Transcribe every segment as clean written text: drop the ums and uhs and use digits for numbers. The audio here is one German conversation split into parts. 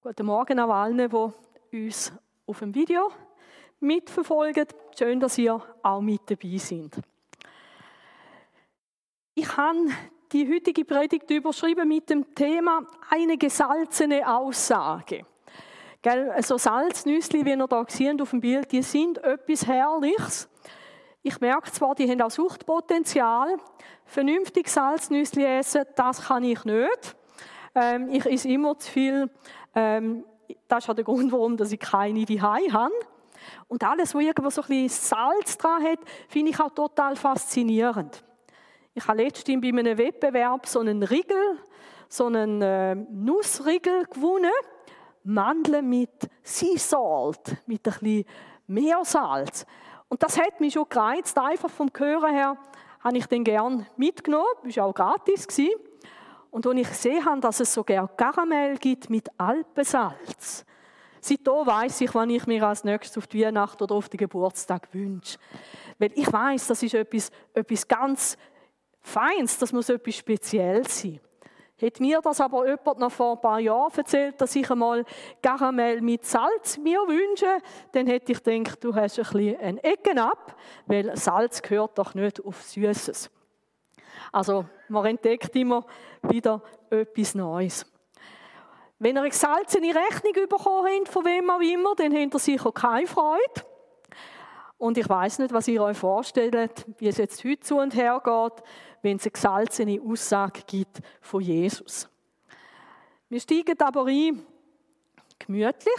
Guten Morgen an alle, die uns auf dem Video mitverfolgen. Schön, dass ihr auch mit dabei seid. Ich habe die heutige Predigt überschrieben mit dem Thema «Eine gesalzene Aussage». Also Salznüssli, wie ihr hier seht auf dem Bild, die sind etwas Herrliches. Ich merke zwar, die haben auch Suchtpotenzial. Vernünftig Salznüssli essen, das kann ich nicht. Ich esse immer zu viel. Das ist auch der Grund, warum ich keine daheim habe. Und alles, was irgendwo so ein bisschen Salz dran hat, finde ich auch total faszinierend. Ich habe letztens bei einem Wettbewerb so einen Riegel, so einen Nussriegel gewonnen. Mandeln mit Sea Salt, mit ein bisschen Meersalz. Und das hat mich schon gereizt. Einfach vom Hören her habe ich den gerne mitgenommen. Das war auch gratis. Und als ich gesehen habe, dass es sogar Karamell gibt mit Alpensalz. Seitdem weiss ich, wann ich mir als nächstes auf die Weihnacht oder auf den Geburtstag wünsche. Weil ich weiss, das ist etwas ganz Feines, das muss etwas Spezielles sein. Hätte mir das aber jemand noch vor ein paar Jahren erzählt, dass ich einmal Karamell mit Salz mir wünsche, dann hätte ich gedacht, du hast ein bisschen eine Ecke ab, weil Salz gehört doch nicht auf Süßes. Also man entdeckt immer wieder etwas Neues. Wenn ihr eine gesalzene Rechnung bekommen habt, von wem auch immer, dann habt ihr sicher keine Freude. Und ich weiss nicht, was ihr euch vorstellt, wie es jetzt heute zu und her geht, wenn es eine gesalzene Aussage gibt von Jesus. Wir steigen aber ein, gemütlich,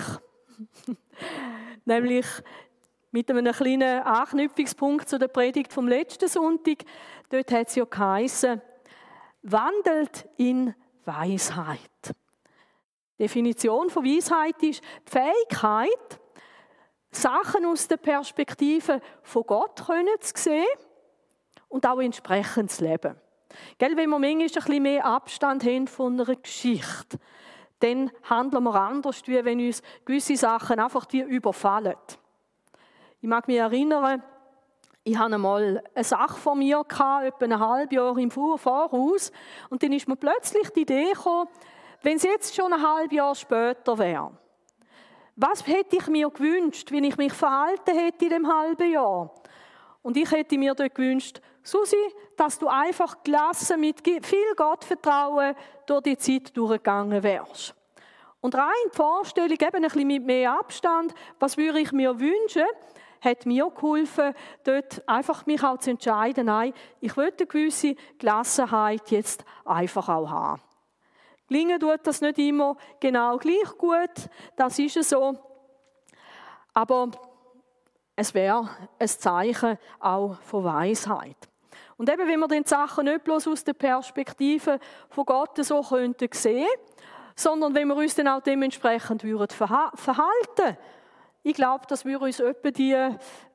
nämlich mit einem kleinen Anknüpfungspunkt zu der Predigt vom letzten Sonntag. Dort hat es ja geheissen, wandelt in Weisheit. Die Definition von Weisheit ist die Fähigkeit, Sachen aus der Perspektive von Gott zu sehen und auch entsprechend zu leben. Wenn wir manchmal ein bisschen mehr Abstand haben von einer Geschichte, dann handeln wir anders, wie wenn uns gewisse Sachen einfach überfallen. Ich mag mich erinnern, ich hatte einmal eine Sache von mir, etwa ein halbes Jahr im Voraus, und dann ist mir plötzlich die Idee gekommen, wenn es jetzt schon ein halbes Jahr später wäre. Was hätte ich mir gewünscht, wenn ich mich verhalten hätte in dem halben Jahr? Und ich hätte mir dort gewünscht, Susi, dass du einfach gelassen mit viel Gottvertrauen durch die Zeit durchgegangen wärst. Und rein die Vorstellung, eben ein bisschen mit mehr Abstand, was würde ich mir wünschen, hat mir geholfen, dort einfach mich auch zu entscheiden, nein, ich will eine gewisse Gelassenheit jetzt einfach auch haben. Gelingen tut das nicht immer genau gleich gut, das ist so. Aber es wäre ein Zeichen auch von Weisheit. Und eben, wenn wir die Sachen nicht bloß aus der Perspektive von Gott so könnten sehen, sondern wenn wir uns dann auch dementsprechend verhalten. Ich glaube, das würde uns etwa die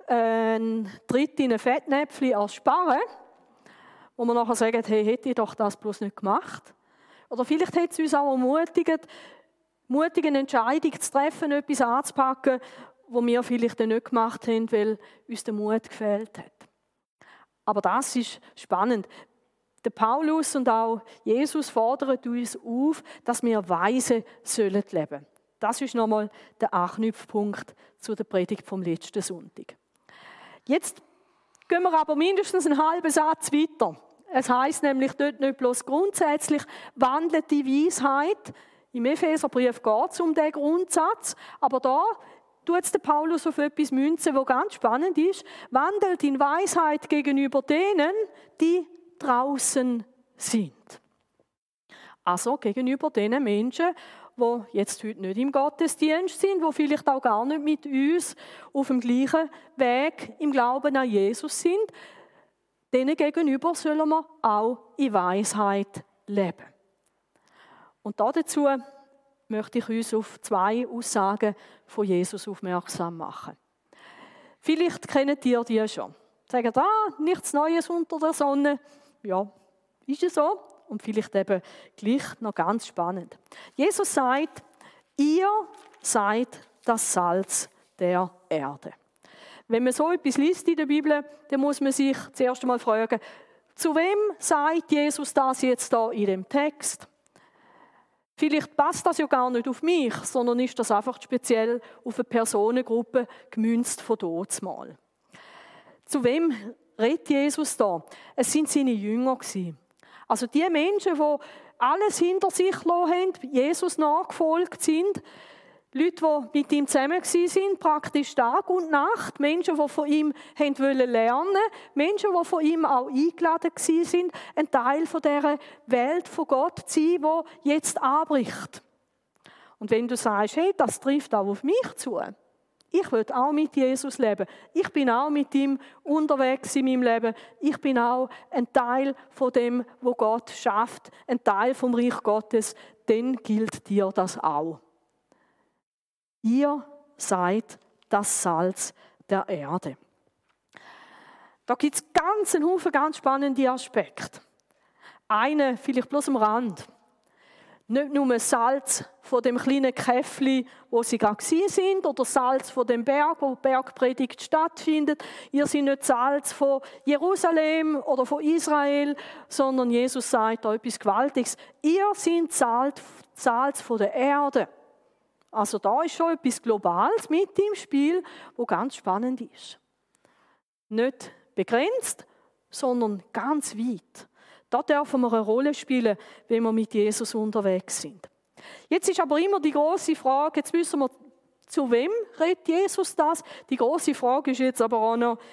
Tritt in ein Fettnäpfchen ersparen, wo wir nachher sagen, hey, hätte ich doch das bloß nicht gemacht. Oder vielleicht hätte es uns auch ermutigt, eine Entscheidung zu treffen, etwas anzupacken, was wir vielleicht nicht gemacht haben, weil uns der Mut gefehlt hat. Aber das ist spannend. Der Paulus und auch Jesus fordern uns auf, dass wir weise leben sollen. Das ist nochmal der Anknüpfpunkt zu der Predigt vom letzten Sonntag. Jetzt gehen wir aber mindestens einen halben Satz weiter. Es heisst nämlich dort nicht bloß grundsätzlich, wandelt die Weisheit. Im Epheserbrief geht es um diesen Grundsatz, aber da tut es der Paulus auf etwas münzen, was ganz spannend ist. Wandelt in Weisheit gegenüber denen, die draußen sind. Also gegenüber den Menschen, die jetzt heute nicht im Gottesdienst sind, die vielleicht auch gar nicht mit uns auf dem gleichen Weg im Glauben an Jesus sind. Denen gegenüber sollen wir auch in Weisheit leben. Und dazu möchte ich uns auf 2 Aussagen von Jesus aufmerksam machen. Vielleicht kennt ihr die schon. Sagt, nichts Neues unter der Sonne. Ja, ist es so. Und vielleicht eben gleich noch ganz spannend. Jesus sagt, ihr seid das Salz der Erde. Wenn man so etwas liest in der Bibel, dann muss man sich zuerst einmal fragen, zu wem sagt Jesus das jetzt da in dem Text? Vielleicht passt das ja gar nicht auf mich, sondern ist das einfach speziell auf eine Personengruppe gemünzt von dazumal. Zu wem redet Jesus da? Es sind seine Jünger gewesen. Also die Menschen, die alles hinter sich gelassen haben, Jesus nachgefolgt sind, Leute, die mit ihm zusammen waren, praktisch Tag und Nacht, Menschen, die von ihm lernen wollten, Menschen, die von ihm auch eingeladen waren, ein Teil von dieser Welt von Gott zu sein, die jetzt anbricht. Und wenn du sagst, hey, das trifft auch auf mich zu, ich will auch mit Jesus leben, ich bin auch mit ihm unterwegs in meinem Leben, ich bin auch ein Teil von dem, was Gott schafft, ein Teil vom Reich Gottes, dann gilt dir das auch. Ihr seid das Salz der Erde. Da gibt es einen Haufen ganz spannende Aspekte. Einen vielleicht bloß am Rand. Nicht nur Salz von dem kleinen Käffli, wo sie gerade sind, oder Salz von dem Berg, wo die Bergpredigt stattfindet. Ihr seid nicht Salz von Jerusalem oder von Israel, sondern Jesus sagt da etwas Gewaltiges. Ihr seid Salz von der Erde. Also da ist schon etwas Globales mit im Spiel, wo ganz spannend ist. Nicht begrenzt, sondern ganz weit. Da dürfen wir eine Rolle spielen, wenn wir mit Jesus unterwegs sind. Jetzt ist aber immer die große Frage, jetzt wissen wir, zu wem redet Jesus das? Die große Frage ist jetzt aber auch noch,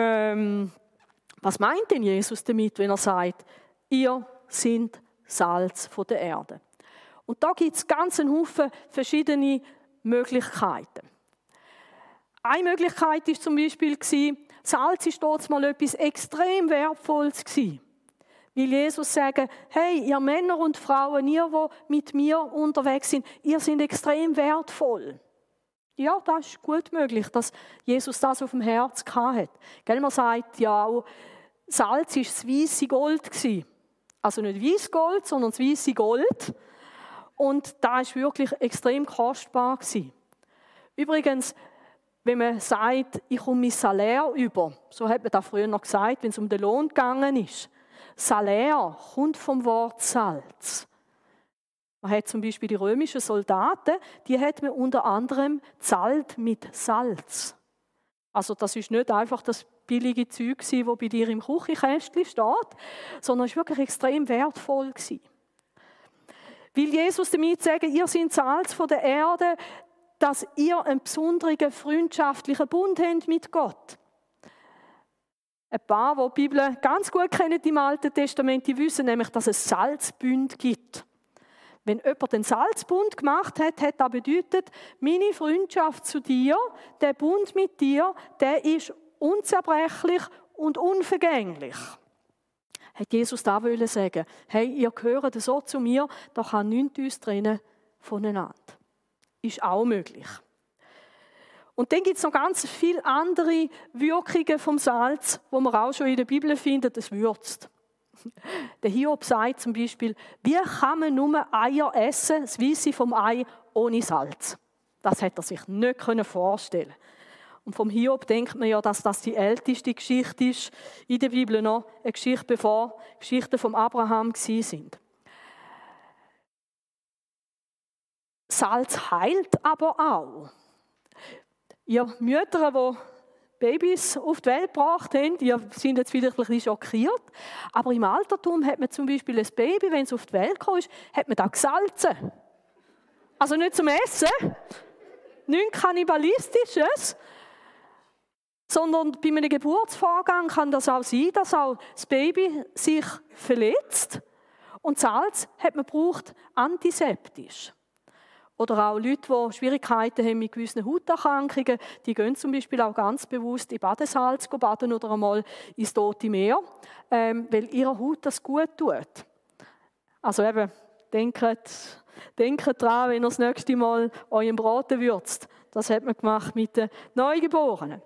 was meint denn Jesus damit, wenn er sagt, ihr seid Salz von der Erde? Und da gibt es ganz einen Haufen verschiedene Möglichkeiten. Eine Möglichkeit war zum Beispiel, Salz war dort mal etwas extrem Wertvolles gewesen. Weil Jesus sagt, hey, ihr Männer und Frauen, ihr, die mit mir unterwegs sind, ihr seid extrem wertvoll. Ja, das ist gut möglich, dass Jesus das auf dem Herz hatte. Gell, man sagt ja auch, Salz war das weisse Gold gewesen. Also nicht Weissgold, sondern das weisse Gold. Und das war wirklich extrem kostbar gewesen. Übrigens, wenn man sagt, ich komme mein Salär über, so hat man das früher noch gesagt, wenn es um den Lohn gegangen ist. Salär kommt vom Wort Salz. Man hat zum Beispiel die römischen Soldaten, die hat man unter anderem zahlt mit Salz. Also das ist nicht einfach das billige Zeug, das bei dir im Küchenkästchen steht, sondern es war wirklich extrem wertvoll. Weil Jesus damit sagt, ihr seid Salz von der Erde, dass ihr einen besonderen freundschaftlichen Bund habt mit Gott. Ein paar, die die Bibel ganz gut kennen im Alten Testament, die wissen nämlich, dass es Salzbund gibt. Wenn jemand den Salzbund gemacht hat, hat das bedeutet, meine Freundschaft zu dir, der Bund mit dir, der ist unzerbrechlich und unvergänglich. Hat Jesus da wollen sagen, hey, ihr gehört so zu mir, da kann nichts uns trennen voneinander. Ist auch möglich. Und dann gibt es noch ganz viele andere Wirkungen vom Salz, die man auch schon in der Bibel findet, es würzt. Der Hiob sagt zum Beispiel, wie kann man nur Eier essen, das Weisse vom Ei, ohne Salz? Das hätte er sich nicht vorstellen können. Und vom Hiob denkt man ja, dass das die älteste Geschichte ist in der Bibel noch, eine Geschichte, bevor Geschichten vom Abraham sind. Salz heilt aber auch. Ihr Mütter, die Babys auf die Welt gebracht haben, die sind jetzt vielleicht ein bisschen schockiert. Aber im Altertum hat man zum Beispiel ein Baby, wenn es auf die Welt kam, hat man das gesalzen. Also nicht zum Essen, nichts Kannibalistisches, sondern bei einem Geburtsvorgang kann das auch sein, dass auch das Baby sich verletzt. Und Salz hat man gebraucht antiseptisch. Oder auch Leute, die Schwierigkeiten haben mit gewissen Hauterkrankungen, die gehen zum Beispiel auch ganz bewusst in Badesalz baden oder einmal ins Tote Meer, weil ihrer Haut das gut tut. Also eben, denkt dran, wenn ihr das nächste Mal euren Braten würzt. Das hat man gemacht mit den Neugeborenen.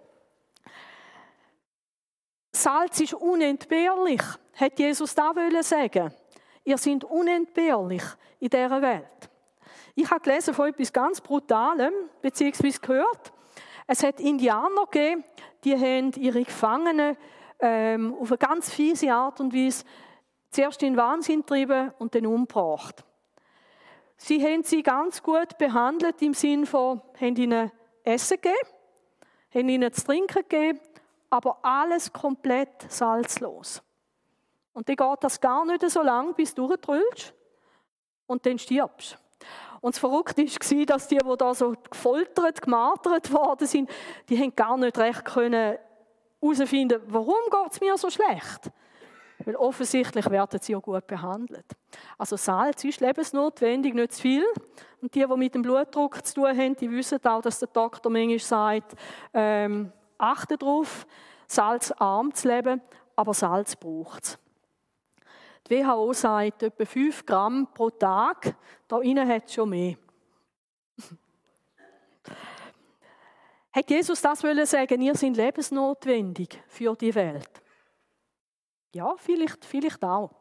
Salz ist unentbehrlich, hat Jesus da sagen. Ihr seid unentbehrlich in dieser Welt. Ich habe gelesen von etwas ganz Brutalem, beziehungsweise gehört. Es hat Indianer gegeben, die haben ihre Gefangenen auf eine ganz fiese Art und Weise zuerst in den Wahnsinn getrieben und dann umgebracht. Sie haben sie ganz gut behandelt, im Sinne von, haben ihnen Essen gegeben, haben ihnen zu trinken gegeben, aber alles komplett salzlos. Und dann geht das gar nicht so lange, bis du durchtrüllst und dann stirbst. Und das Verrückte war, dass die da so gefoltert, gemartert worden sind, die haben gar nicht recht herausfinden, warum geht es mir so schlecht. Weil offensichtlich werden sie auch gut behandelt. Also Salz ist lebensnotwendig, nicht zu viel. Und die mit dem Blutdruck zu tun haben, die wissen auch, dass der Doktor manchmal sagt, achte darauf, salzarm zu leben, aber Salz braucht es. Die WHO sagt, etwa 5 Gramm pro Tag, da innen hat es schon mehr. Hat Jesus das sagen, ihr seid lebensnotwendig für die Welt? Ja, vielleicht auch.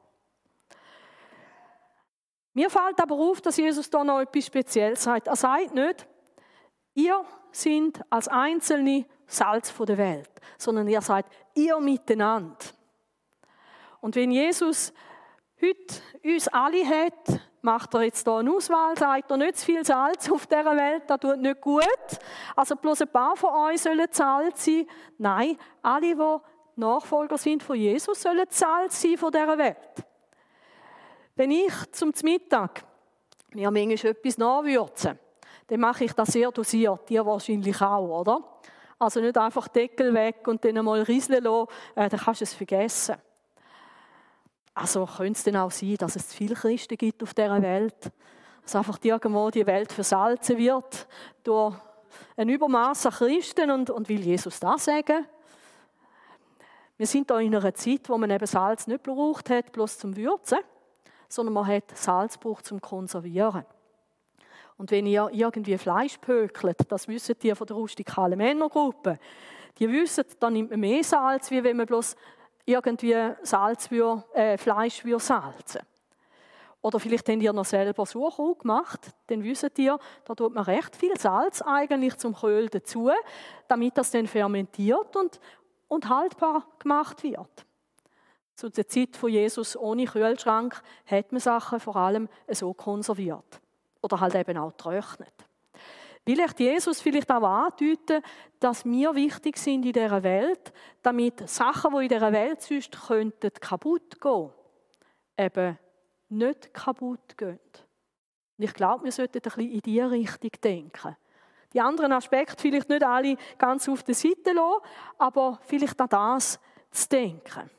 Mir fällt aber auf, dass Jesus da noch etwas Spezielles sagt. Er sagt nicht, ihr seid als Einzelne Salz der Welt, sondern er sagt, ihr miteinander. Und wenn Jesus heute uns alle hat, macht er jetzt hier eine Auswahl, sagt er nicht zu viel Salz auf dieser Welt, das tut nicht gut. Also bloß ein paar von euch sollen Salz sein. Nein, alle, die Nachfolger sind von Jesus, sollen Salz sein von dieser Welt. Wenn ich zum Mittag mir manchmal etwas nachwürze, dann mache ich das sehr dosiert, ihr wahrscheinlich auch, oder? Also nicht einfach Deckel weg und dann einmal rieseln lassen, dann kannst du es vergessen. Also könnte es dann auch sein, dass es zu viele Christen gibt auf dieser Welt, dass einfach irgendwo die Welt versalzen wird durch ein Übermaß an Christen und will Jesus das sagen? Wir sind hier in einer Zeit, wo man eben Salz nicht gebraucht hat, bloß zum Würzen, sondern man hat Salz gebraucht zum Konservieren. Und wenn ihr irgendwie Fleisch pökelt, das wissen die von der rustikalen Männergruppe, die wissen, dann nimmt man mehr Salz, wie wenn man bloß irgendwie Fleisch salzen. Oder vielleicht habt ihr noch selber Suchrau gemacht, dann wisst ihr, da tut man recht viel Salz eigentlich zum Köhl dazu, damit das dann fermentiert und haltbar gemacht wird. Zu der Zeit von Jesus ohne Kühlschrank hat man Sachen vor allem so konserviert. Oder halt eben auch getrocknet. Will Jesus vielleicht auch andeuten, dass wir wichtig sind in dieser Welt, damit Sachen, die in dieser Welt sonst kaputt gehen könnten, eben nicht kaputt gehen. Und ich glaube, wir sollten ein bisschen in diese Richtung denken. Die anderen Aspekte vielleicht nicht alle ganz auf der Seite lassen, aber vielleicht an das zu denken.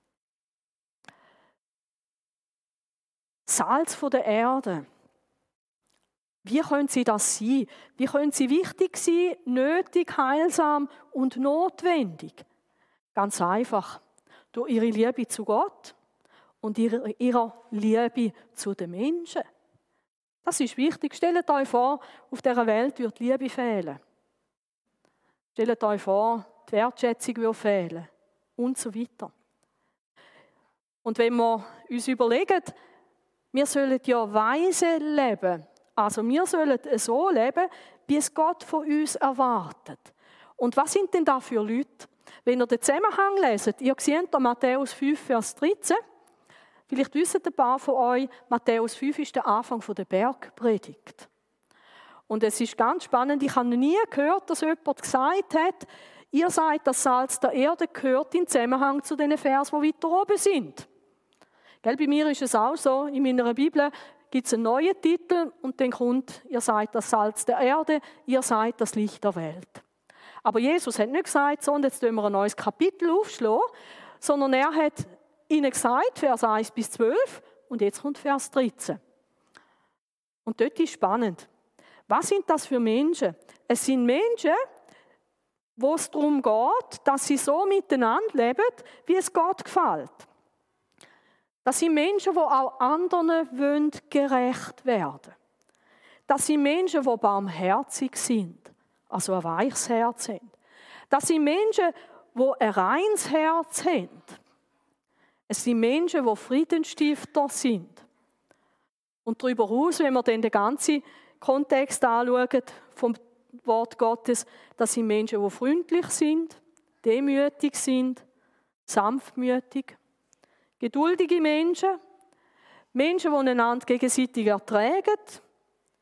Salz von der Erde. Wie können sie das sein? Wie können sie wichtig sein, nötig, heilsam und notwendig? Ganz einfach, durch ihre Liebe zu Gott und ihrer Liebe zu den Menschen. Das ist wichtig. Stellt euch vor, auf dieser Welt würde die Liebe fehlen. Stellt euch vor, die Wertschätzung würde fehlen. Und so weiter. Und wenn wir uns überlegen, wir sollen ja weise leben. Also wir sollen so leben, wie es Gott von uns erwartet. Und was sind denn da für Leute? Wenn ihr den Zusammenhang leset, ihr seht da Matthäus 5, Vers 13. Vielleicht wissen ein paar von euch, Matthäus 5 ist der Anfang der Bergpredigt. Und es ist ganz spannend, ich habe nie gehört, dass jemand gesagt hat, ihr seid das Salz der Erde, gehört in Zusammenhang zu den Versen, die weiter oben sind. Gell, bei mir ist es auch so, in meiner Bibel gibt es einen neuen Titel und dann kommt, ihr seid das Salz der Erde, ihr seid das Licht der Welt. Aber Jesus hat nicht gesagt, so, und jetzt tun wir ein neues Kapitel aufschlagen, sondern er hat ihnen gesagt, Vers 1 bis 12, und jetzt kommt Vers 13. Und dort ist spannend. Was sind das für Menschen? Es sind Menschen, wo es darum geht, dass sie so miteinander leben, wie es Gott gefällt. Das sind Menschen, die auch anderen gerecht werden wollen. Das sind Menschen, die barmherzig sind, also ein weiches Herz haben. Das sind Menschen, die ein reines Herz haben. Es sind Menschen, die Friedensstifter sind. Und darüber hinaus, wenn wir dann den ganzen Kontext anschauen vom Wort Gottes, das sind Menschen, die freundlich sind, demütig sind, sanftmütig. Geduldige Menschen, Menschen, die einander gegenseitig ertragen,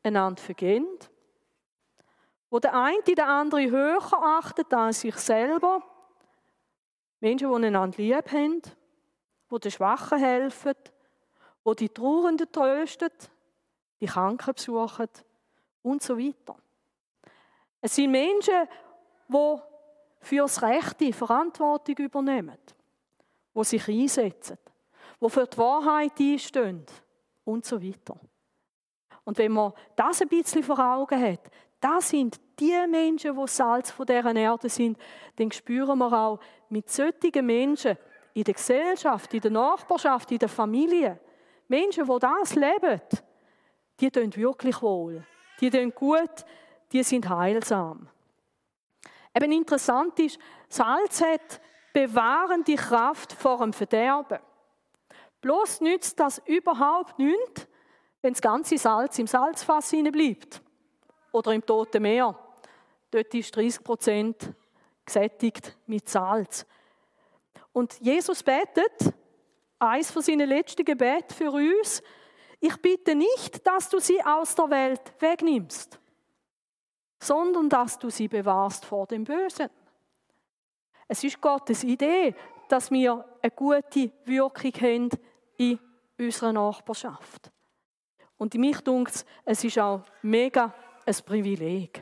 einander vergeben, wo der eine den anderen höher achtet als sich selber, Menschen, die einander lieb haben, die den Schwachen helfen, die die Trauernden trösten, die Kranken besuchen und so weiter. Es sind Menschen, die für das Rechte Verantwortung übernehmen, die sich einsetzen, die für die Wahrheit einstehen und so weiter. Und wenn man das ein bisschen vor Augen hat, das sind die Menschen, die Salz von dieser Erde sind, dann spüren wir auch mit solchen Menschen in der Gesellschaft, in der Nachbarschaft, in der Familie, Menschen, die das leben, die tun wirklich wohl, die tun gut, die sind heilsam. Eben interessant ist, Salz hat bewahrende Kraft vor dem Verderben. Bloß nützt das überhaupt nichts, wenn das ganze Salz im Salzfass bleibt. Oder im Toten Meer. Dort ist 30% gesättigt mit Salz. Und Jesus betet, eines von seinen letzten Gebeten für uns, ich bitte nicht, dass du sie aus der Welt wegnimmst, sondern dass du sie bewahrst vor dem Bösen. Es ist Gottes Idee, dass wir eine gute Wirkung haben in unserer Nachbarschaft. Und mich dunkt es ist auch mega ein Privileg.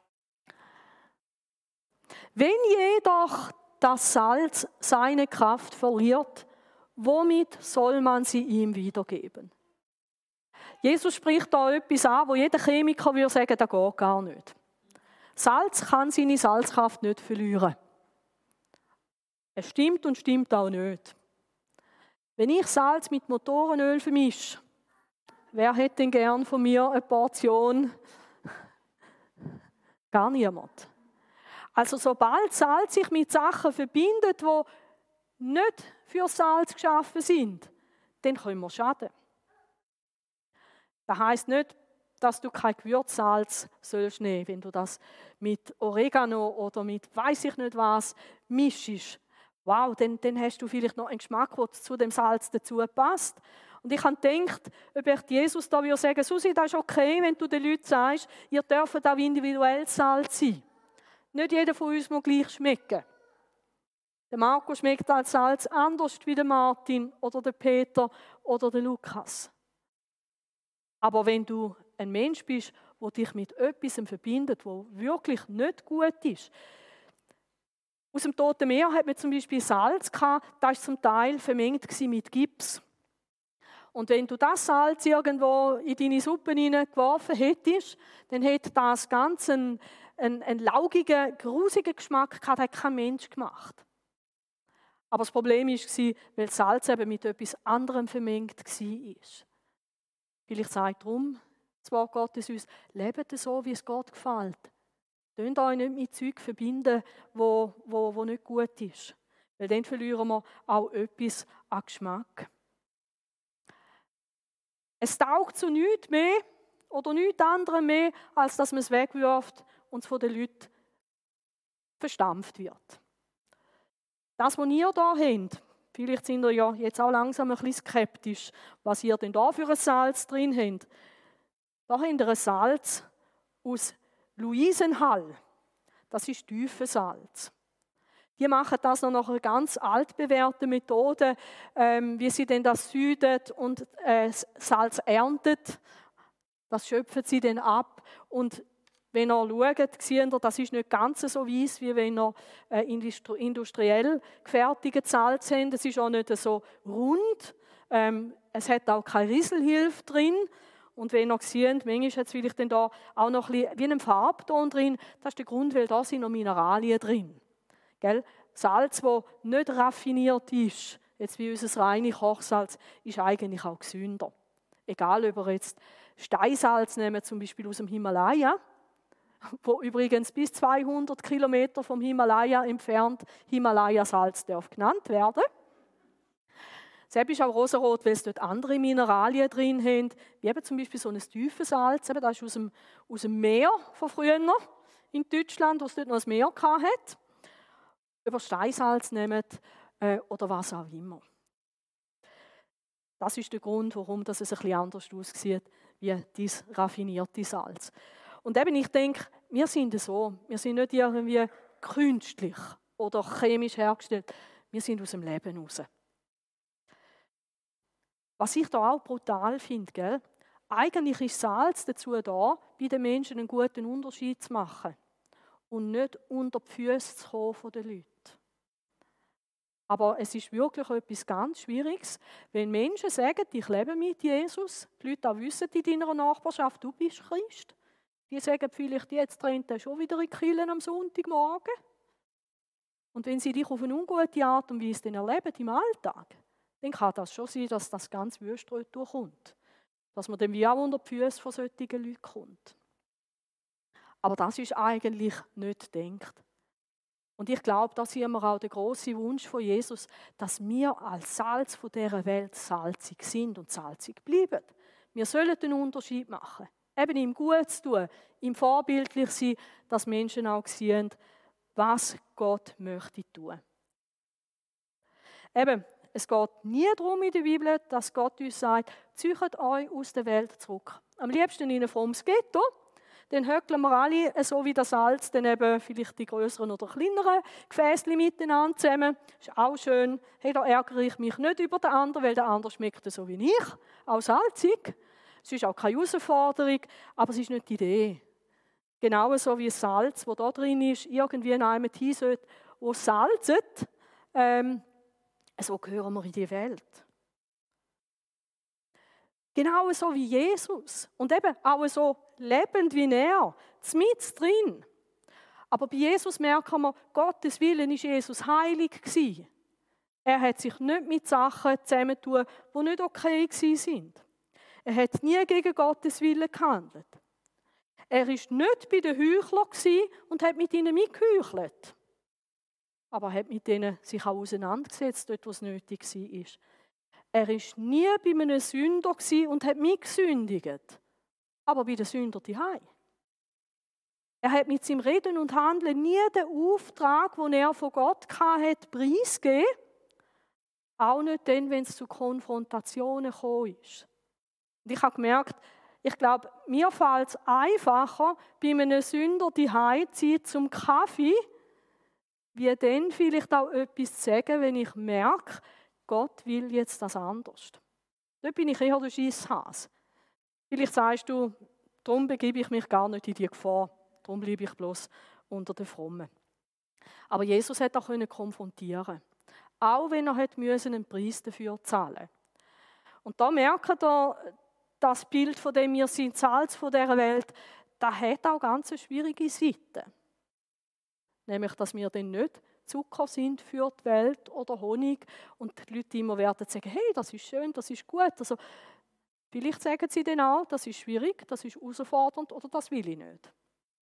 Wenn jedoch das Salz seine Kraft verliert, womit soll man sie ihm wiedergeben? Jesus spricht da etwas an, wo jeder Chemiker würde sagen, das geht gar nicht. Salz kann seine Salzkraft nicht verlieren. Es stimmt und stimmt auch nicht. Wenn ich Salz mit Motorenöl vermische, wer hätte denn gern von mir eine Portion? Gar niemand. Also sobald Salz sich mit Sachen verbindet, die nicht für Salz geschaffen sind, dann können wir schaden. Das heisst nicht, dass du kein Gewürzsalz sollst nehmen, wenn du das mit Oregano oder mit weiss ich nicht was mischst. Wow, dann hast du vielleicht noch einen Geschmack, der zu dem Salz dazu passt. Und ich habe gedacht, ob ich Jesus da würde sagen, Susi, das ist okay, wenn du den Leuten sagst, ihr dürft auch individuell Salz sein. Nicht jeder von uns muss gleich schmecken. Der Marco schmeckt als Salz anders wie der Martin oder der Peter oder der Lukas. Aber wenn du ein Mensch bist, der dich mit etwas verbindet, wo wirklich nicht gut ist. Aus dem Toten Meer hat man zum Beispiel Salz gehabt, das war zum Teil vermengt mit Gips. Und wenn du das Salz irgendwo in deine Suppe hineingeworfen hättest, dann hätte das ganz einen laugigen, grusigen Geschmack gehabt, das hat kein Mensch gemacht. Aber das Problem war, weil Salz eben mit etwas anderem vermengt war. Vielleicht sagt darum das Wort Gottes uns, lebt so, wie es Gott gefällt. Tönt euch nicht mit Zeug verbinden, wo nicht gut ist. Weil dann verlieren wir auch etwas an Geschmack. Es taugt zu nichts mehr oder nichts anderem mehr, als dass man es wegwirft und es von den Leuten verstampft wird. Das, was ihr hier habt, vielleicht sind ihr ja jetzt auch langsam ein bisschen skeptisch, was ihr denn da für ein Salz drin habt. Da habt ihr ein Salz aus Luisenhall. Das ist Tiefensalz. Die machen das noch nach einer ganz altbewährten Methode, wie sie denn das südet und Salz erntet. Das schöpfen sie dann ab. Und wenn ihr schaut, seht ihr, das ist nicht ganz so weiss, wie wenn ihr industriell gefertigtes Salz habt. Es ist auch nicht so rund. Es hat auch keine Rieselhilfe drin. Und wenn ihr seht, manchmal hat es vielleicht dann da auch noch ein bisschen wie einen Farbton drin. Das ist der Grund, weil da sind noch Mineralien drin. Gell? Salz, das nicht raffiniert ist, jetzt wie unser reines Kochsalz, ist eigentlich auch gesünder. Egal, ob ihr jetzt Steinsalz nehmen, zum Beispiel aus dem Himalaya, wo übrigens bis 200 Kilometer vom Himalaya entfernt Himalaya-Salz darf genannt werden. Selbst ist auch rosarot, weil es dort andere Mineralien drin haben, wie eben zum Beispiel so ein Tiefensalz, das ist aus dem Meer von früher in Deutschland, wo es dort noch ein Meer hatte. Über Steinsalz nehmen oder was auch immer. Das ist der Grund, warum das es ein bisschen anders aussieht wie dieses raffinierte Salz. Und eben, ich denke, wir sind so. Wir sind nicht irgendwie künstlich oder chemisch hergestellt. Wir sind aus dem Leben raus. Was ich da auch brutal finde, gell? Eigentlich ist Salz dazu da, bei den Menschen einen guten Unterschied zu machen und nicht unter die Füße zu kommen der Leute. Aber es ist wirklich etwas ganz Schwieriges, wenn Menschen sagen, ich lebe mit Jesus, die Leute auch wissen in deiner Nachbarschaft, du bist Christ. Die sagen vielleicht, jetzt rennt er schon wieder in die Kirche am Sonntagmorgen. Und wenn sie dich auf eine ungute Art und Weise erleben im Alltag, dann kann das schon sein, dass das ganz wüst durchkommt. Dass man dann wie auch unter die Füße von solchen Leuten kommt. Aber das ist eigentlich nicht gedacht. Und ich glaube, das ist immer auch der grosse Wunsch von Jesus, dass wir als Salz von dieser Welt salzig sind und salzig bleiben. Wir sollen den Unterschied machen. Eben ihm gut zu tun, ihm vorbildlich sein, dass Menschen auch sehen, was Gott möchte tun. Eben, es geht nie darum in der Bibel, dass Gott uns sagt, zieht euch aus der Welt zurück. Am liebsten in ein frommes Ghetto. Dann höckeln wir alle, so wie das Salz, dann eben vielleicht die größeren oder kleineren Gefäßchen miteinander zusammen. Ist auch schön. Hey, da ärgere ich mich nicht über den anderen, weil der andere schmeckt so wie ich, auch salzig. Es ist auch keine Herausforderung, aber es ist nicht die Idee. Genauso wie das Salz, das da drin ist, irgendwie in einem hin sollte, wo es salzet, so gehören wir in die Welt. Genauso wie Jesus. Und eben auch so lebend wie er, mit drin. Aber bei Jesus merken wir, Gottes Willen ist Jesus heilig gewesen. Er hat sich nicht mit Sachen zusammentun, die nicht okay waren. Er hat nie gegen Gottes Willen gehandelt. Er war nicht bei den Heuchlern und hat mit ihnen mitgeheuchelt. Aber er hat mit ihnen sich auch auseinandergesetzt, dort, wo es nötig war. Er war nie bei einem Sünder und hat mitgesündigt. Aber bei den Sündern daheim. Er hat mit seinem Reden und Handeln nie den Auftrag, den er von Gott hatte, preisgegeben. Auch nicht dann, wenn es zu Konfrontationen gekommen ist. Und ich habe gemerkt, ich glaube, mir fällt es einfacher, bei einem Sünder daheim zu sein zum Kaffee, wie dann vielleicht auch etwas zu sagen, wenn ich merke, Gott will jetzt das anders. Dort bin ich eher der Scheisshase. Vielleicht sagst du, darum begebe ich mich gar nicht in die Gefahr, darum bleibe ich bloß unter den Frommen. Aber Jesus hat auch konfrontieren, auch wenn er einen Preis dafür zahlen musste. Und da merkt ihr, das Bild, von dem wir sind, Salz von dieser Welt, das hat auch ganz schwierige Seiten. Nämlich, dass wir dann nicht Zucker sind für die Welt oder Honig und die Leute immer werden sagen, hey, das ist schön, das ist gut. Also, vielleicht sagen sie dann auch, das ist schwierig, das ist herausfordernd oder das will ich nicht.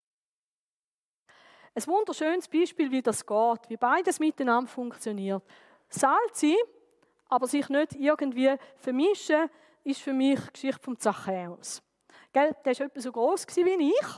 Ein wunderschönes Beispiel, wie das geht, wie beides miteinander funktioniert. Salzig, aber sich nicht irgendwie vermischen, ist für mich die Geschichte vom Zachäus. Der war etwa so gross wie ich.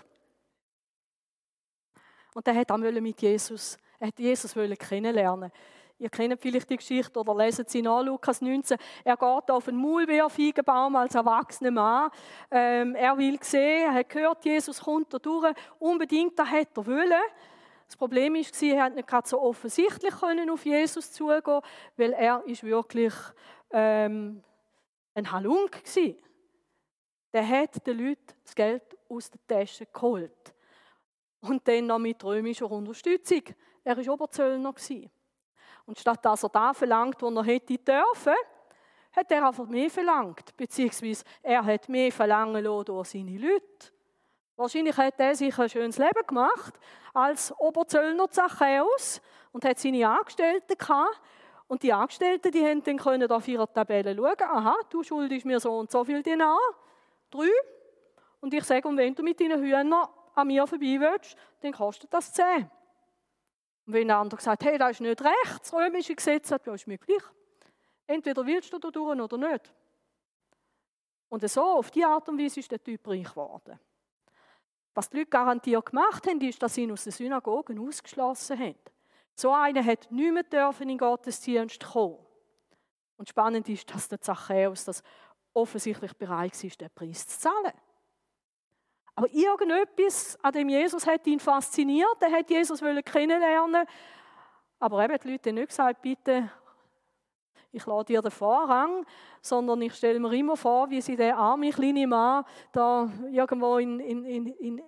Und der hat auch mit Jesus, er hat Jesus kennenlernen. Ihr kennt vielleicht die Geschichte oder lesen sie nach, Lukas 19. Er geht auf einen Maulbeerfeigenbaum als erwachsener Mann. Er will sehen, er hat gehört, Jesus kommt da durch. Unbedingt, das hat er wollen. Das Problem war, er hat nicht so offensichtlich auf Jesus zugehen, weil er ist wirklich ein Halunk war. Der hat den Leuten das Geld aus der Tasche geholt. Und dann noch mit römischer Unterstützung. Er war Oberzöllner. Und statt dass er da verlangt, was er hätte dürfen, hat er einfach mehr verlangt. Beziehungsweise er hat mehr verlangen lassen durch seine Leute. Wahrscheinlich hat er sich ein schönes Leben gemacht als Oberzöllner Zachäus und hat seine Angestellten gehabt. Und die Angestellten, die haben dann auf ihrer Tabelle schauen, aha, du schuldest mir so und so viel Denar, 3. Und ich sage, und wenn du mit deinen Hühnern an mir vorbei willst, dann kostet das 10. Und wenn der andere sagt, hey, das ist nicht recht, das römische Gesetz sagt, ja, ist mir gleich. Entweder willst du da durch oder nicht. Und so, auf diese Art und Weise ist der Typ reich geworden. Was die Leute garantiert gemacht haben, ist, dass sie ihn aus den Synagogen ausgeschlossen haben. So einer hat nicht mehr in den Gottesdienst kommen. Und spannend ist, dass der Zachäus das offensichtlich bereit war, den Preis zu zahlen. Aber irgendetwas an dem Jesus hat ihn fasziniert, er hat Jesus kennenlernen. Aber eben die Leute haben nicht gesagt, bitte, ich lasse dir den Vorrang, sondern ich stelle mir immer vor, wie sie den armen kleinen Mann da irgendwo in den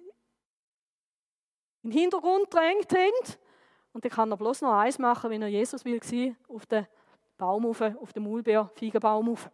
Hintergrund gedrängt haben. Und dann kann er bloß noch eins machen, wenn er Jesus will, auf den Baum rauf, auf den Maulbeer-Feigenbaum rauf.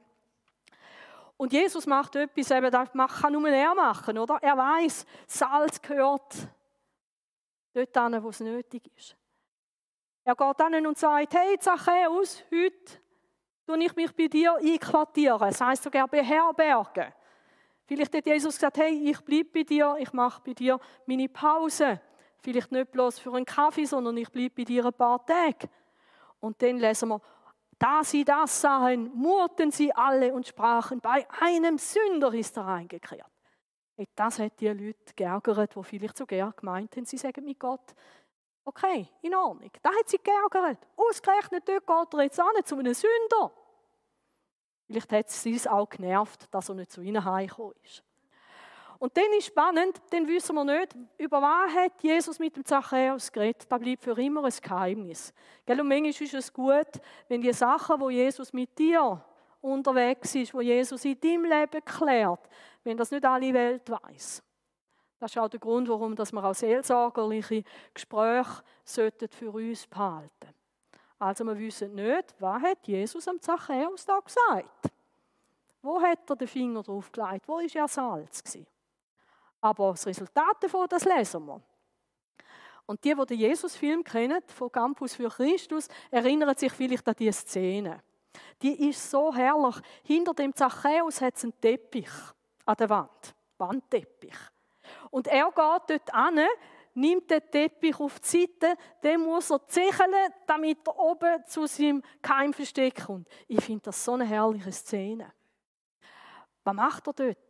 Und Jesus macht etwas, eben, das kann nur er machen, oder? Er weiß, Salz gehört dort hin, wo es nötig ist. Er geht hin und sagt, hey Zachäus, heute tue ich mich bei dir einquartieren. Das heisst sogar beherbergen. Vielleicht hat Jesus gesagt, hey, ich bleibe bei dir, ich mache bei dir meine Pause. Vielleicht nicht bloß für einen Kaffee, sondern ich bleibe bei dir ein paar Tage. Und dann lesen wir, da sie das sahen, murrten sie alle und sprachen, bei einem Sünder ist er eingekehrt. Das hat die Leute geärgert, die vielleicht sogar gemeint haben, sie sagen mit Gott, okay, in Ordnung. Das hat sie geärgert. Ausgerechnet dort geht er jetzt an zu einem Sünder. Vielleicht hat es sie auch genervt, dass er nicht zu ihnen heimgekommen ist. Und dann ist spannend, dann wissen wir nicht, über was hat Jesus mit dem Zachäus geredet. Das bleibt für immer ein Geheimnis. Und manchmal ist es gut, wenn die Sachen, wo Jesus mit dir unterwegs ist, wo Jesus in deinem Leben klärt, wenn das nicht alle Welt weiß. Das ist auch der Grund, warum wir auch seelsorgerliche Gespräche für uns behalten sollten. Also wir wissen nicht, was hat Jesus am Zachäus da gesagt. Wo hat er den Finger drauf gelegt? Wo war er Salz gewesen? Aber das Resultat davon, das lesen wir. Und die den Jesus-Film kennen, von Campus für Christus, erinnern sich vielleicht an diese Szene. Die ist so herrlich. Hinter dem Zachäus hat es einen Teppich an der Wand. Wandteppich. Und er geht dort hin, nimmt den Teppich auf die Seite, den muss er zicheln, damit er oben zu seinem Keimversteck kommt. Ich finde das so eine herrliche Szene. Was macht er dort?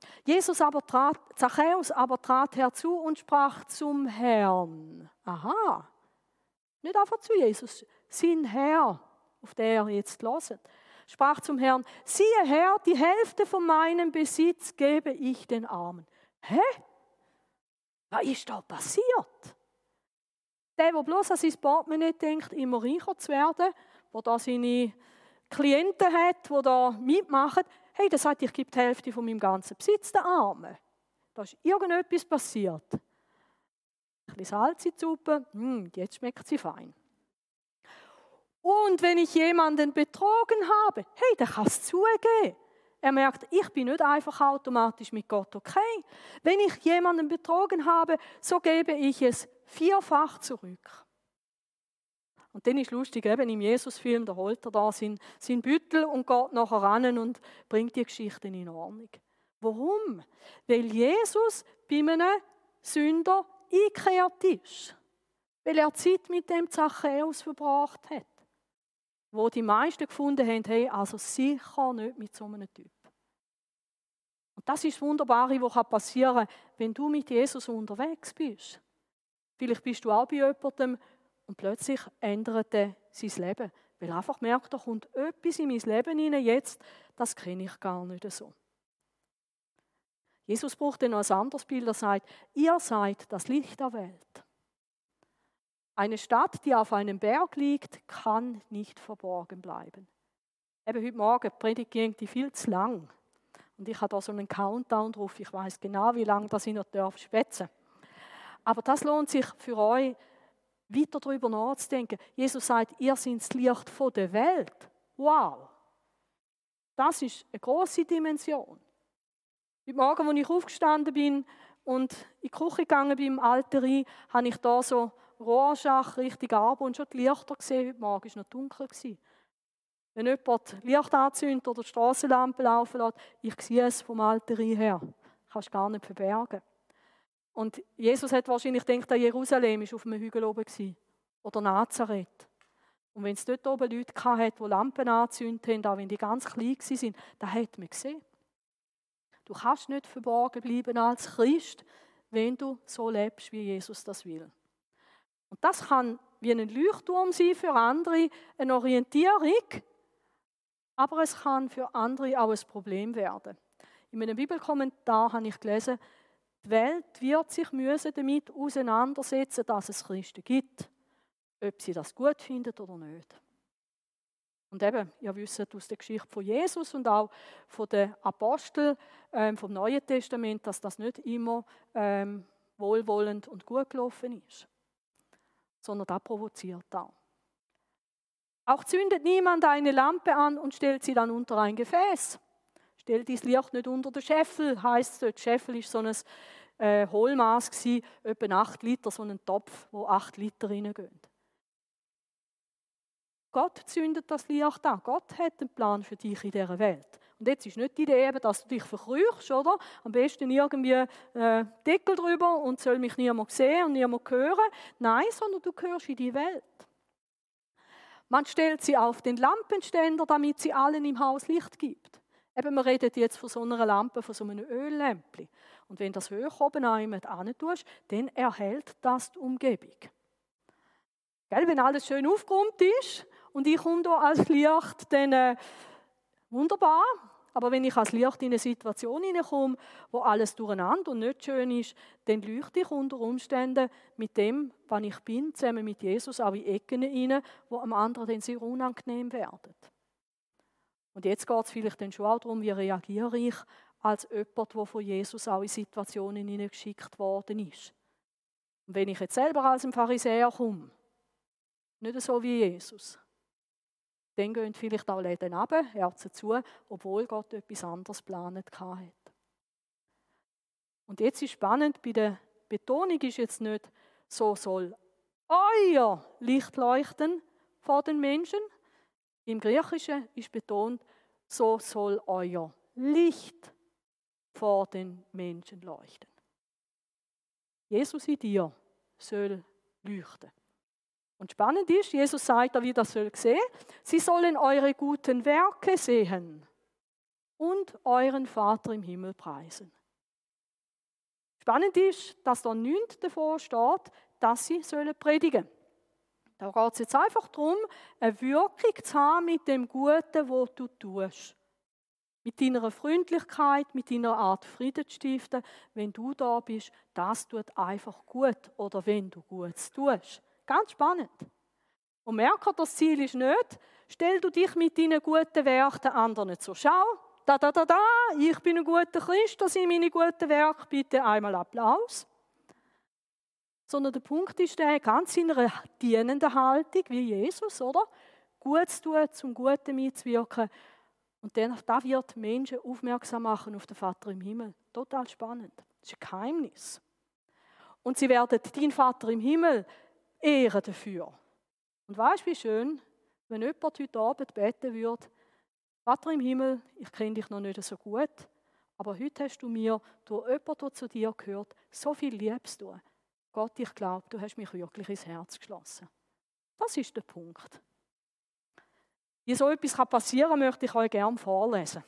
Zachäus aber trat herzu und sprach zum Herrn. Aha, nicht einfach zu Jesus, sein Herr, auf den er jetzt hört. Sprach zum Herrn, siehe Herr, die Hälfte von meinem Besitz gebe ich den Armen. Hä? Was ist da passiert? Der bloß an sein Portemonnaie denkt, immer reicher zu werden, der da seine Klienten hat, die da mitmachen, hey, der sagt, ich gebe die Hälfte von meinem ganzen Besitz den Armen. Da ist irgendetwas passiert. Ein bisschen Salz in die Suppe, jetzt schmeckt sie fein. Und wenn ich jemanden betrogen habe, hey, dann kann es zugeben. Er merkt, ich bin nicht einfach automatisch mit Gott okay. Wenn ich jemanden betrogen habe, so gebe ich es 4-fach zurück. Und dann ist lustig, eben im Jesus-Film, da holt er da seinen Büttel und geht nachher ran und bringt die Geschichten in Ordnung. Warum? Weil Jesus bei einem Sünder eingekehrt ist. Weil er Zeit mit dem Zachäus verbracht hat. Wo die meisten gefunden haben, hey, also sicher nicht mit so einem Typ. Und das ist das Wunderbare, was passieren kann, wenn du mit Jesus unterwegs bist. Vielleicht bist du auch bei jemandem und plötzlich ändert er sein Leben. Weil er einfach merkt, da kommt etwas in mein Leben hinein jetzt, das kenne ich gar nicht so. Jesus braucht dann noch ein anderes Bild, er sagt, ihr seid das Licht der Welt. Eine Stadt, die auf einem Berg liegt, kann nicht verborgen bleiben. Eben heute Morgen, die Predigt ging viel zu lang. Und ich habe da so einen Countdown drauf. Ich weiß genau, wie lange das ich noch schwätzen darf. Aber das lohnt sich für euch, weiter darüber nachzudenken. Jesus sagt, ihr seid das Licht der Welt. Wow! Das ist eine grosse Dimension. Heute Morgen, als ich aufgestanden bin und in die Küche gegangen bin, im Alteri, habe ich da so Rohrschach richtig ab und schon die Lichter gesehen. Heute Morgen war es noch dunkel. Wenn jemand Licht anzündet oder die Strassenlampe laufen lässt, ich sehe es vom Alteri her. Kannst gar nicht verbergen. Und Jesus hat wahrscheinlich gedacht, Jerusalem war auf einem Hügel oben. Oder Nazareth. Und wenn es dort oben Leute hatte, die Lampen angezündet haben, auch wenn die ganz klein waren, das hat man gesehen. Du kannst nicht verborgen bleiben als Christ, wenn du so lebst, wie Jesus das will. Und das kann wie ein Leuchtturm sein für andere, eine Orientierung. Aber es kann für andere auch ein Problem werden. In einem Bibelkommentar habe ich gelesen, die Welt wird sich damit auseinandersetzen, dass es Christen gibt, ob sie das gut finden oder nicht. Und eben, ihr wisst aus der Geschichte von Jesus und auch von den Aposteln vom Neuen Testament, dass das nicht immer wohlwollend und gut gelaufen ist, sondern das provoziert auch. Auch zündet niemand eine Lampe an und stellt sie dann unter ein Gefäß. Stellt das Licht nicht unter den Scheffel, heisst es dort. Scheffel ist so ein Hohlmaß gewesen, etwa 8 Liter, so ein Topf, wo 8 Liter reingehen. Gott zündet das Licht an. Gott hat einen Plan für dich in dieser Welt. Und jetzt ist nicht die Idee, dass du dich verkrüchst, oder? Am besten irgendwie Deckel drüber und soll mich niemand sehen und niemand hören. Nein, sondern du gehörst in die Welt. Man stellt sie auf den Lampenständer, damit sie allen im Haus Licht gibt. Eben, wir reden jetzt von so einer Lampe, von so einem Öllämpchen. Und wenn das hoch oben an jemand tust, dann erhält das die Umgebung. Gell, wenn alles schön aufgeräumt ist und ich komme hier als Licht, dann wunderbar. Aber wenn ich als Licht in eine Situation hineinkomme, wo alles durcheinander und nicht schön ist, dann leuchte ich unter Umständen mit dem, was ich bin, zusammen mit Jesus auch in Ecken hinein, wo am anderen dann sehr unangenehm werden. Und jetzt geht es vielleicht dann schon auch darum, wie reagiere ich als jemand, der von Jesus auch in Situationen hineingeschickt worden ist. Und wenn ich jetzt selber als ein Pharisäer komme, nicht so wie Jesus, dann gehen vielleicht auch Läden runter, Herzen zu, obwohl Gott etwas anderes geplant hatte. Und jetzt ist spannend, bei der Betonung ist jetzt nicht, so soll euer Licht leuchten vor den Menschen. Im Griechischen ist betont, so soll euer Licht vor den Menschen leuchten. Jesus in dir soll leuchten. Und spannend ist, Jesus sagt, wie das soll sehen. Sie sollen eure guten Werke sehen und euren Vater im Himmel preisen. Spannend ist, dass da nichts davor steht, dass sie predigen sollen. Da geht es jetzt einfach darum, eine Wirkung zu haben mit dem Guten, was du tust. Mit deiner Freundlichkeit, mit deiner Art Frieden zu stiften, wenn du da bist, das tut einfach gut. Oder wenn du Gutes tust. Ganz spannend. Und merke, das Ziel ist nicht, stell du dich mit deinen guten Werken anderen zur Schau. Ich bin ein guter Christ, das sind meine guten Werke, bitte einmal Applaus. Sondern der Punkt ist der, ganz in einer dienenden Haltung, wie Jesus, oder? Gutes tun, zum Guten mitzuwirken. Und dann da wird Menschen aufmerksam machen auf den Vater im Himmel. Total spannend. Das ist ein Geheimnis. Und sie werden deinen Vater im Himmel ehren dafür. Und weißt du, wie schön, wenn jemand heute Abend beten würde, Vater im Himmel, ich kenne dich noch nicht so gut, aber heute hast du mir durch jemanden, der zu dir gehört, so viel Liebes tun. Gott, ich glaube, du hast mich wirklich ins Herz geschlossen. Das ist der Punkt. Wie so etwas passieren kann, möchte ich euch gerne vorlesen.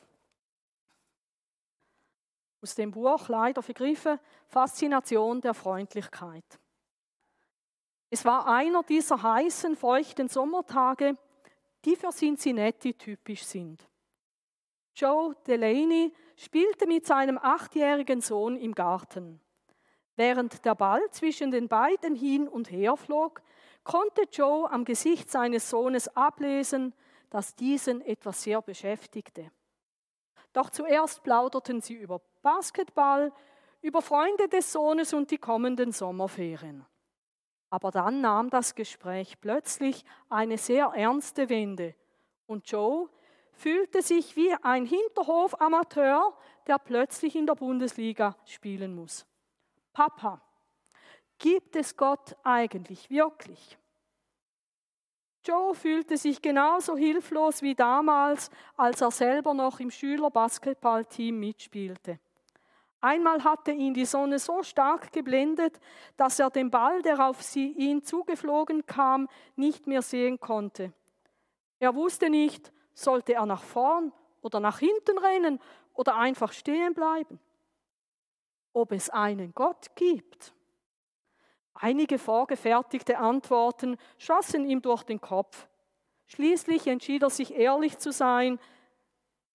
Aus dem Buch leider vergriffen, Faszination der Freundlichkeit. Es war einer dieser heißen, feuchten Sommertage, die für Cincinnati typisch sind. Joe Delaney spielte mit seinem 8-jährigen Sohn im Garten. Während der Ball zwischen den beiden hin und her flog, konnte Joe am Gesicht seines Sohnes ablesen, dass diesen etwas sehr beschäftigte. Doch zuerst plauderten sie über Basketball, über Freunde des Sohnes und die kommenden Sommerferien. Aber dann nahm das Gespräch plötzlich eine sehr ernste Wende und Joe fühlte sich wie ein Hinterhof-Amateur, der plötzlich in der Bundesliga spielen muss. Papa, gibt es Gott eigentlich wirklich? Joe fühlte sich genauso hilflos wie damals, als er selber noch im Schülerbasketballteam mitspielte. Einmal hatte ihn die Sonne so stark geblendet, dass er den Ball, der auf ihn zugeflogen kam, nicht mehr sehen konnte. Er wusste nicht, sollte er nach vorn oder nach hinten rennen oder einfach stehen bleiben. Ob es einen Gott gibt? Einige vorgefertigte Antworten schossen ihm durch den Kopf. Schließlich entschied er sich, ehrlich zu sein.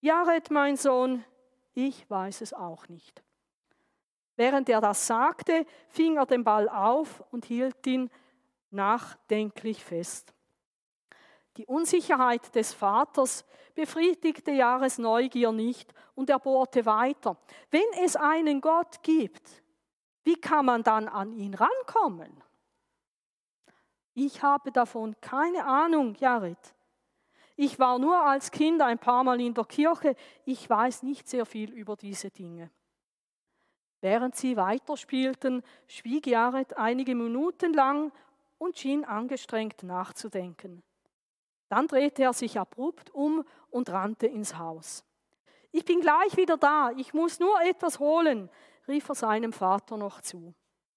Jared, mein Sohn, ich weiß es auch nicht. Während er das sagte, fing er den Ball auf und hielt ihn nachdenklich fest. Die Unsicherheit des Vaters befriedigte Jares Neugier nicht und er bohrte weiter. Wenn es einen Gott gibt, wie kann man dann an ihn rankommen? Ich habe davon keine Ahnung, Jared. Ich war nur als Kind ein paar Mal in der Kirche. Ich weiß nicht sehr viel über diese Dinge. Während sie weiterspielten, schwieg Jared einige Minuten lang und schien angestrengt nachzudenken. Dann drehte er sich abrupt um und rannte ins Haus. Ich bin gleich wieder da, ich muss nur etwas holen, rief er seinem Vater noch zu.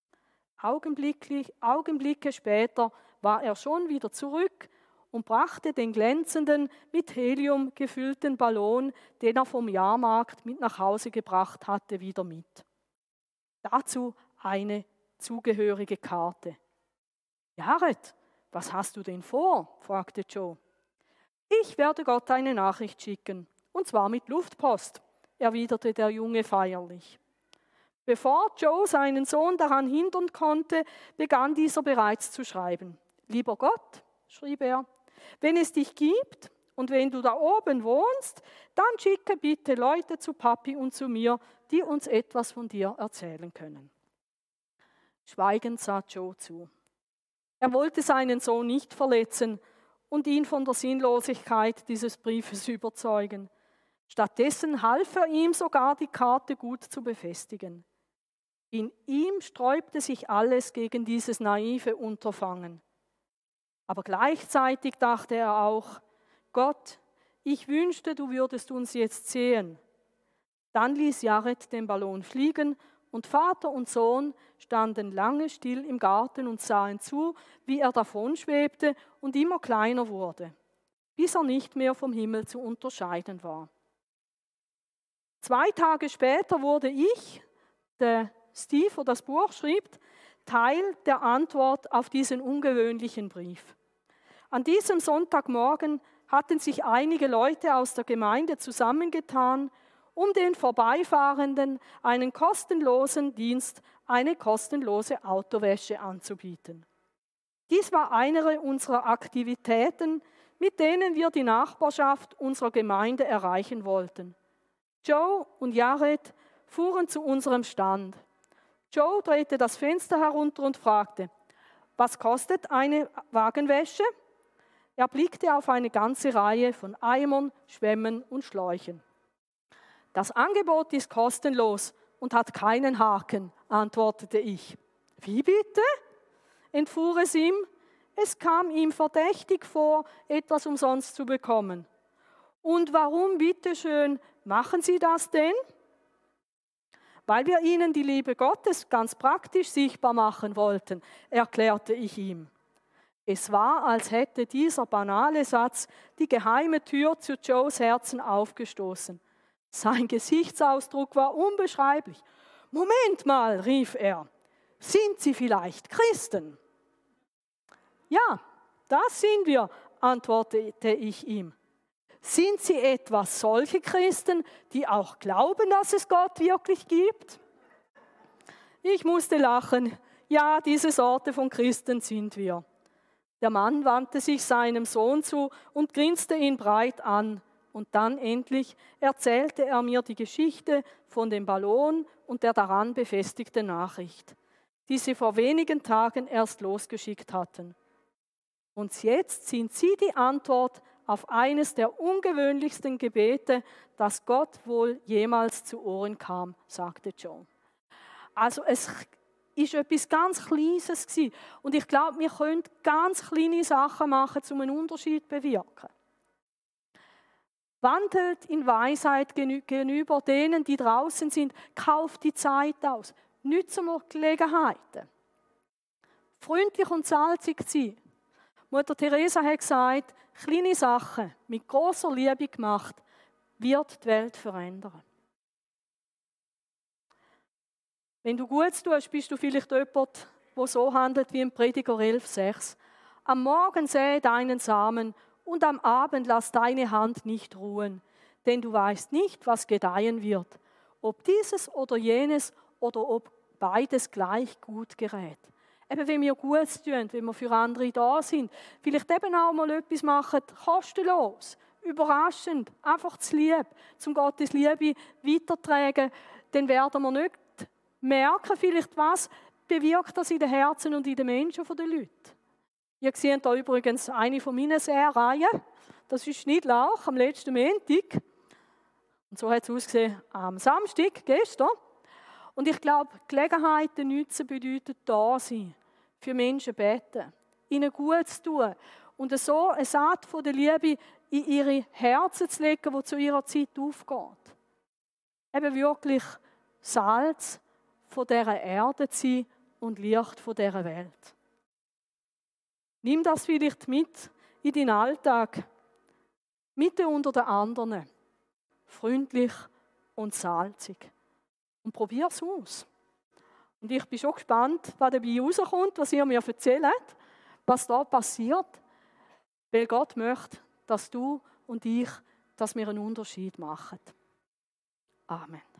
Augenblicke später war er schon wieder zurück und brachte den glänzenden, mit Helium gefüllten Ballon, den er vom Jahrmarkt mit nach Hause gebracht hatte, wieder mit. Dazu eine zugehörige Karte. Jared, was hast du denn vor? Fragte Joe. Ich werde Gott eine Nachricht schicken, und zwar mit Luftpost, erwiderte der Junge feierlich. Bevor Joe seinen Sohn daran hindern konnte, begann dieser bereits zu schreiben. Lieber Gott, schrieb er, wenn es dich gibt und wenn du da oben wohnst, dann schicke bitte Leute zu Papi und zu mir, die uns etwas von dir erzählen können. Schweigend sah Joe zu. Er wollte seinen Sohn nicht verletzen und ihn von der Sinnlosigkeit dieses Briefes überzeugen. Stattdessen half er ihm sogar, die Karte gut zu befestigen. In ihm sträubte sich alles gegen dieses naive Unterfangen. Aber gleichzeitig dachte er auch, Gott, ich wünschte, du würdest uns jetzt sehen. Dann ließ Jared den Ballon fliegen und Vater und Sohn standen lange still im Garten und sahen zu, wie er davonschwebte und immer kleiner wurde, bis er nicht mehr vom Himmel zu unterscheiden war. 2 Tage später wurde ich, der Steve, der das Buch schrieb, Teil der Antwort auf diesen ungewöhnlichen Brief. An diesem Sonntagmorgen hatten sich einige Leute aus der Gemeinde zusammengetan, um den Vorbeifahrenden einen kostenlosen Dienst, eine kostenlose Autowäsche anzubieten. Dies war eine unserer Aktivitäten, mit denen wir die Nachbarschaft unserer Gemeinde erreichen wollten. Joe und Jared fuhren zu unserem Stand. Joe drehte das Fenster herunter und fragte, was kostet eine Wagenwäsche? Er blickte auf eine ganze Reihe von Eimern, Schwämmen und Schläuchen. Das Angebot ist kostenlos und hat keinen Haken, antwortete ich. Wie bitte? Entfuhr es ihm. Es kam ihm verdächtig vor, etwas umsonst zu bekommen. Und warum, bitteschön, machen Sie das denn? Weil wir Ihnen die Liebe Gottes ganz praktisch sichtbar machen wollten, erklärte ich ihm. Es war, als hätte dieser banale Satz die geheime Tür zu Joes Herzen aufgestoßen. Sein Gesichtsausdruck war unbeschreiblich. Moment mal, rief er, sind Sie vielleicht Christen? Ja, das sind wir, antwortete ich ihm. Sind Sie etwa solche Christen, die auch glauben, dass es Gott wirklich gibt? Ich musste lachen. Ja, diese Sorte von Christen sind wir. Der Mann wandte sich seinem Sohn zu und grinste ihn breit an. Und dann endlich erzählte er mir die Geschichte von dem Ballon und der daran befestigten Nachricht, die sie vor wenigen Tagen erst losgeschickt hatten. Und jetzt sind Sie die Antwort auf eines der ungewöhnlichsten Gebete, das Gott wohl jemals zu Ohren kam, sagte Joe. Also es ist etwas ganz Kleines gewesen. Und ich glaube, wir können ganz kleine Sachen machen, um einen Unterschied zu bewirken. Wandelt in Weisheit gegenüber denen, die draußen sind. Kauft die Zeit aus. Nützen wir Gelegenheiten. Freundlich und salzig sein. Mutter Teresa hat gesagt, kleine Sachen mit großer Liebe gemacht, wird die Welt verändern. Wenn du Gutes tust, bist du vielleicht jemand, der so handelt wie im Prediger 11,6. Am Morgen säe deinen Samen und am Abend lass deine Hand nicht ruhen. denn du weißt nicht, was gedeihen wird, ob dieses oder jenes oder ob beides gleich gut gerät. Eben, wenn wir Gutes tun, wenn wir für andere da sind, vielleicht eben auch mal etwas machen, kostenlos, überraschend, einfach zu lieb, zum Gottes Liebe weitertragen, dann werden wir nicht merken, vielleicht was bewirkt das in den Herzen und in den Menschen der Leute. Ihr seht hier übrigens eine von meinen Seherreihen. Das ist nicht Lauch am letzten Montag. Und so hat es ausgesehen am Samstag, gestern. Und ich glaube, Gelegenheiten nutzen bedeutet da sein, für Menschen beten, ihnen gut zu tun und so eine Saat von der Liebe in ihre Herzen zu legen, die zu ihrer Zeit aufgeht. Eben wirklich Salz von dieser Erde zu sein und Licht von dieser Welt. Nimm das vielleicht mit in deinen Alltag, mitten unter den anderen, freundlich und salzig. Und probier es aus. Und ich bin schon gespannt, was dabei rauskommt, was ihr mir erzählt, was da passiert. Weil Gott möchte, dass du und ich, dass wir einen Unterschied machen. Amen.